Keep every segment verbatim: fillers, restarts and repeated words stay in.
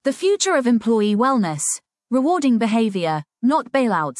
The future of employee wellness. Rewarding behavior, not bailouts.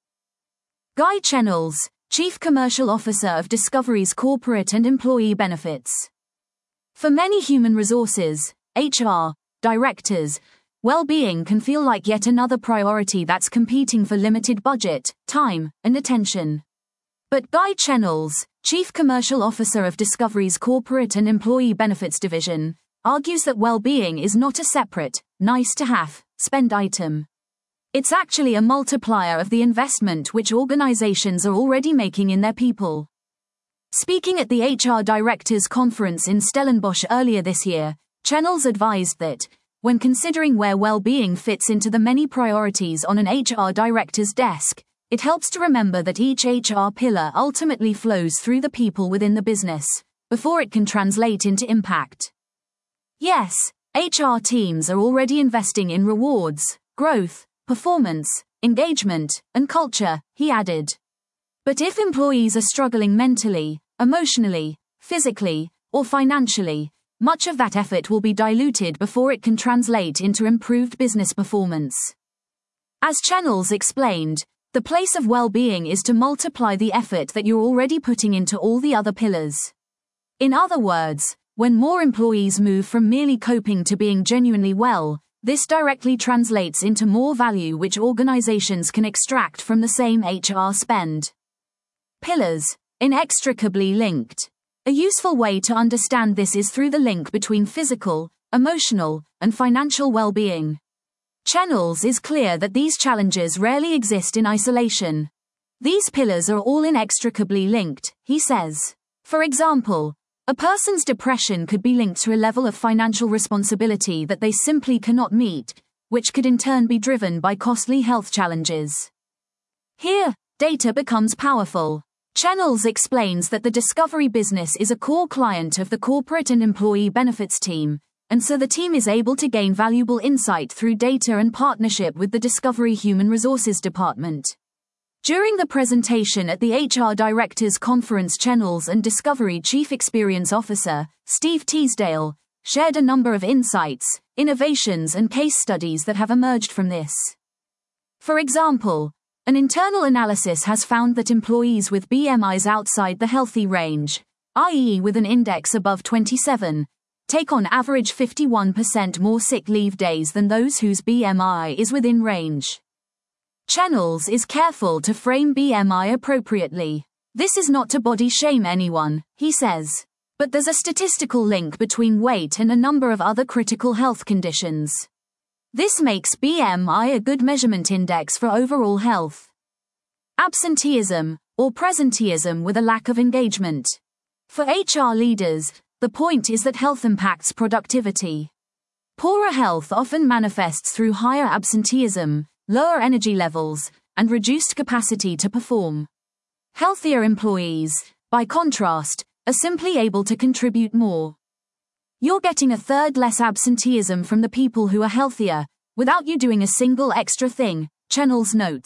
Guy Chenowles, Chief Commercial Officer of Discovery's Corporate and Employee Benefits. For many human resources, H R, directors, well-being can feel like yet another priority that's competing for limited budget, time, and attention. But Guy Chenowles, Chief Commercial Officer of Discovery's Corporate and Employee Benefits Division, argues that well-being is not a separate, nice-to-have, spend item. It's actually a multiplier of the investment which organizations are already making in their people. Speaking at the H R Directors Conference in Stellenbosch earlier this year, Chenowles advised that, when considering where well-being fits into the many priorities on an H R director's desk, it helps to remember that each H R pillar ultimately flows through the people within the business, before it can translate into impact. Yes, H R teams are already investing in rewards, growth, performance, engagement, and culture, he added. But if employees are struggling mentally, emotionally, physically, or financially, much of that effort will be diluted before it can translate into improved business performance. As Chenowles explained, the place of well-being is to multiply the effort that you're already putting into all the other pillars. In other words, when more employees move from merely coping to being genuinely well, this directly translates into more value which organizations can extract from the same H R spend. Pillars, inextricably linked. A useful way to understand this is through the link between physical, emotional, and financial well-being. Chenowles is clear that these challenges rarely exist in isolation. These pillars are all inextricably linked, he says. For example, a person's depression could be linked to a level of financial responsibility that they simply cannot meet, which could in turn be driven by costly health challenges. Here, data becomes powerful. Chenowles explains that the Discovery business is a core client of the Corporate and Employee Benefits team, and so the team is able to gain valuable insight through data and partnership with the Discovery Human Resources Department. During the presentation at the H R Directors Conference, Chenowles and Discovery Chief Experience Officer, Steve Teasdale, shared a number of insights, innovations and case studies that have emerged from this. For example, an internal analysis has found that employees with B M Is outside the healthy range, that is with an index above twenty-seven, take on average fifty-one percent more sick leave days than those whose B M I is within range. Chenowles is careful to frame B M I appropriately. This is not to body shame anyone, he says. But there's a statistical link between weight and a number of other critical health conditions. This makes B M I a good measurement index for overall health. Absenteeism, or presenteeism with a lack of engagement. For H R leaders, the point is that health impacts productivity. Poorer health often manifests through higher absenteeism, lower energy levels, and reduced capacity to perform. Healthier employees, by contrast, are simply able to contribute more. You're getting a third less absenteeism from the people who are healthier, without you doing a single extra thing, Chenowles notes.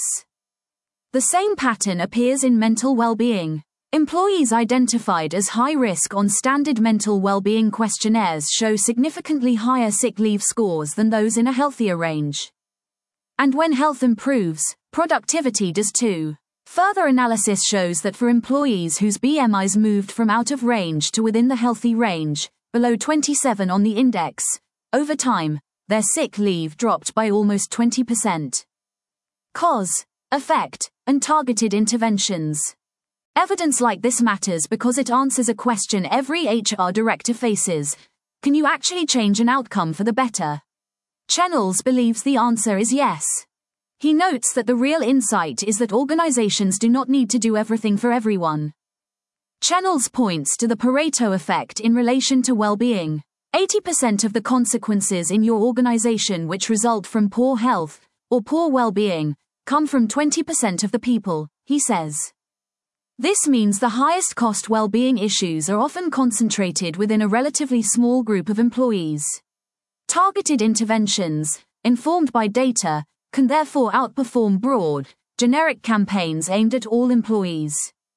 The same pattern appears in mental well-being. Employees identified as high risk on standard mental well-being questionnaires show significantly higher sick leave scores than those in a healthier range. And when health improves, productivity does too. Further analysis shows that for employees whose B M Is moved from out of range to within the healthy range, below twenty-seven on the index, over time, their sick leave dropped by almost twenty percent. Cause, effect, and targeted interventions. Evidence like this matters because it answers a question every H R director faces. Can you actually change an outcome for the better? Chenowles believes the answer is yes. He notes that the real insight is that organizations do not need to do everything for everyone. Chenowles points to the Pareto effect in relation to well-being. eighty percent of the consequences in your organization which result from poor health, or poor well-being, come from twenty percent of the people, he says. This means the highest cost well-being issues are often concentrated within a relatively small group of employees. Targeted interventions, informed by data, can therefore outperform broad, generic campaigns aimed at all employees.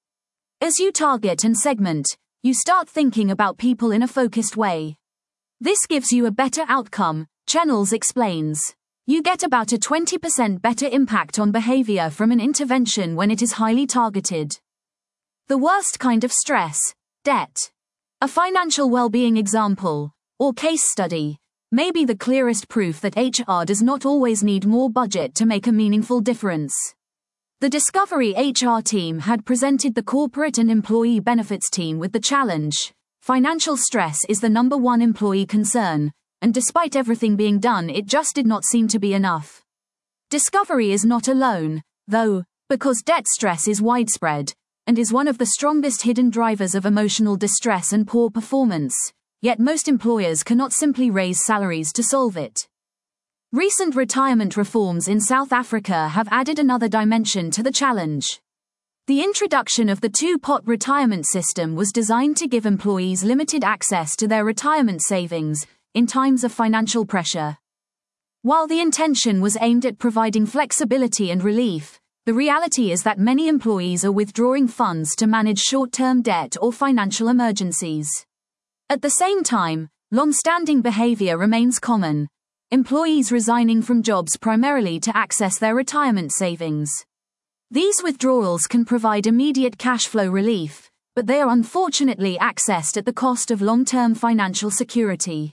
As you target and segment, you start thinking about people in a focused way. This gives you a better outcome, Channels explains. You get about a twenty percent better impact on behavior from an intervention when it is highly targeted. The worst kind of stress, debt. A financial well-being example, or case study, may be the clearest proof that H R does not always need more budget to make a meaningful difference. The Discovery H R team had presented the corporate and employee benefits team with the challenge. Financial stress is the number one employee concern, and despite everything being done, it just did not seem to be enough. Discovery is not alone, though, because debt stress is widespread, and is one of the strongest hidden drivers of emotional distress and poor performance, yet most employers cannot simply raise salaries to solve it. Recent retirement reforms in South Africa have added another dimension to the challenge. The introduction of the two-pot retirement system was designed to give employees limited access to their retirement savings in times of financial pressure. While the intention was aimed at providing flexibility and relief, the reality is that many employees are withdrawing funds to manage short-term debt or financial emergencies. At the same time, long-standing behavior remains common. Employees resigning from jobs primarily to access their retirement savings. These withdrawals can provide immediate cash flow relief, but they are unfortunately accessed at the cost of long-term financial security.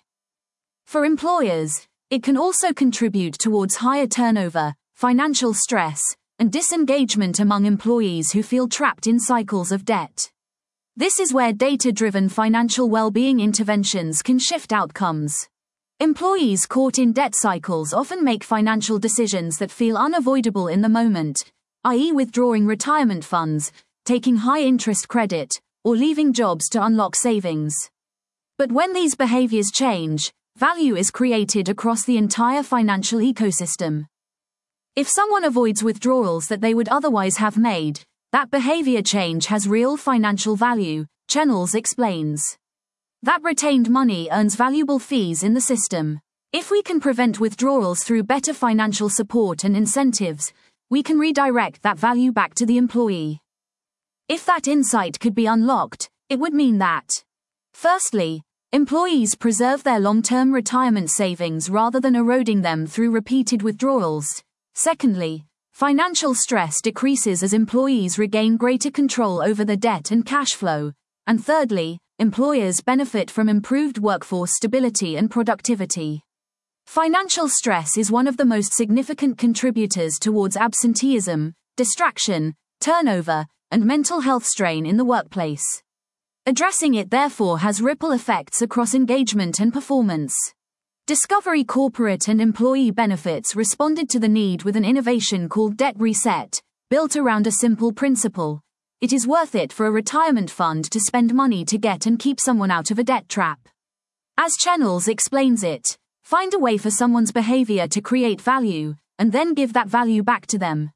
For employers, it can also contribute towards higher turnover, financial stress, and disengagement among employees who feel trapped in cycles of debt. This is where data-driven financial well-being interventions can shift outcomes. Employees caught in debt cycles often make financial decisions that feel unavoidable in the moment, that is withdrawing retirement funds, taking high-interest credit, or leaving jobs to unlock savings. But when these behaviors change, value is created across the entire financial ecosystem. If someone avoids withdrawals that they would otherwise have made, that behavior change has real financial value, Channels explains. That retained money earns valuable fees in the system. If we can prevent withdrawals through better financial support and incentives, we can redirect that value back to the employee. If that insight could be unlocked, it would mean that, firstly, employees preserve their long-term retirement savings rather than eroding them through repeated withdrawals. Secondly, financial stress decreases as employees regain greater control over their debt and cash flow. And thirdly, employers benefit from improved workforce stability and productivity. Financial stress is one of the most significant contributors towards absenteeism, distraction, turnover, and mental health strain in the workplace. Addressing it therefore has ripple effects across engagement and performance. Discovery Corporate and Employee Benefits responded to the need with an innovation called Debt Reset, built around a simple principle. It is worth it for a retirement fund to spend money to get and keep someone out of a debt trap. As Channels explains it, find a way for someone's behavior to create value, and then give that value back to them.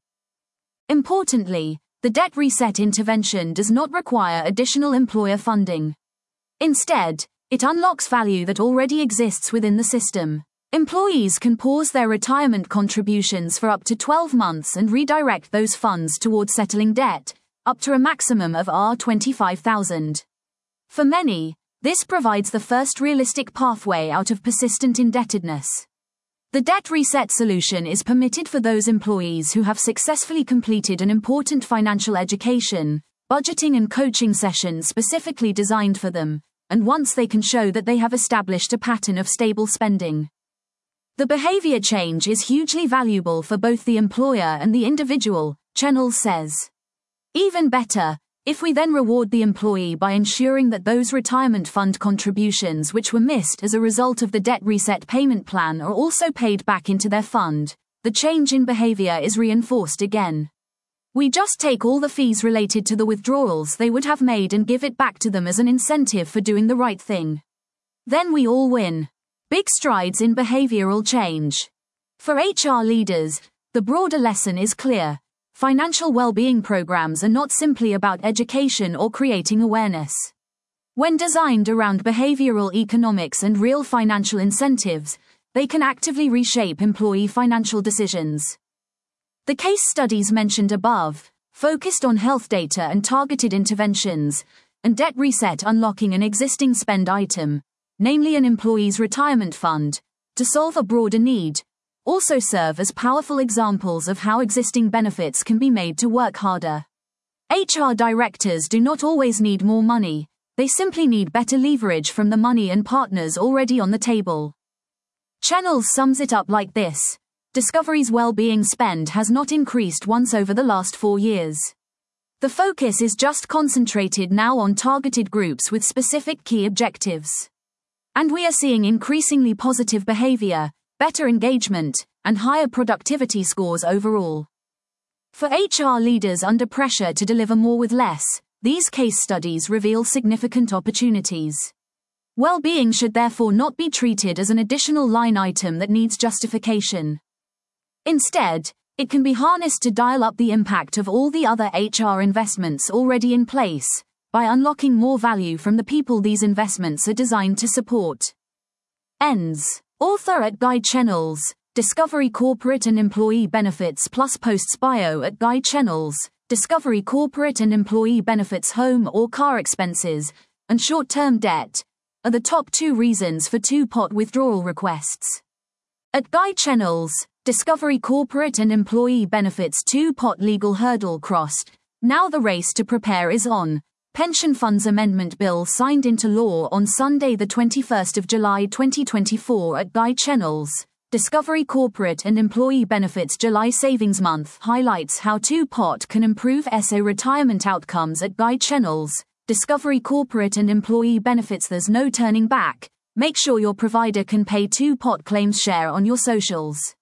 Importantly, the Debt Reset intervention does not require additional employer funding. Instead, it unlocks value that already exists within the system. Employees can pause their retirement contributions for up to twelve months and redirect those funds towards settling debt, up to a maximum of twenty-five thousand dollars. For many, this provides the first realistic pathway out of persistent indebtedness. The Debt Reset solution is permitted for those employees who have successfully completed an important financial education, budgeting and coaching session specifically designed for them, and once they can show that they have established a pattern of stable spending. The behavior change is hugely valuable for both the employer and the individual, Channels says. Even better, if we then reward the employee by ensuring that those retirement fund contributions which were missed as a result of the Debt Reset payment plan are also paid back into their fund, the change in behavior is reinforced again. We just take all the fees related to the withdrawals they would have made and give it back to them as an incentive for doing the right thing. Then we all win. Big strides in behavioral change. For H R leaders, the broader lesson is clear. Financial well-being programs are not simply about education or creating awareness. When designed around behavioral economics and real financial incentives, they can actively reshape employee financial decisions. The case studies mentioned above focused on health data and targeted interventions, and Debt Reset unlocking an existing spend item, namely an employee's retirement fund, to solve a broader need, also serve as powerful examples of how existing benefits can be made to work harder. H R directors do not always need more money, they simply need better leverage from the money and partners already on the table. Channels sums it up like this: Discovery's well-being spend has not increased once over the last four years. The focus is just concentrated now on targeted groups with specific key objectives. And we are seeing increasingly positive behavior, better engagement, and higher productivity scores overall. For H R leaders under pressure to deliver more with less, these case studies reveal significant opportunities. Well-being should therefore not be treated as an additional line item that needs justification. Instead, it can be harnessed to dial up the impact of all the other H R investments already in place, by unlocking more value from the people these investments are designed to support. Ends. Author at Guide Channels, Discovery Corporate and Employee Benefits plus Posts Bio at Guide Channels, Discovery Corporate and Employee Benefits home or car expenses, and short-term debt, are the top two reasons for two-pot withdrawal requests. At Guide Channels, Discovery Corporate and Employee Benefits two-pot legal hurdle crossed, now the race to prepare is on. Pension Funds Amendment Bill signed into law on Sunday the twenty-first of July twenty twenty-four at Guide Channels. Discovery Corporate and Employee Benefits July Savings Month highlights how two-pot can improve S A retirement outcomes at Guide Channels. Discovery Corporate and Employee Benefits. There's no turning back. Make sure your provider can pay two-pot claims. Share on your socials.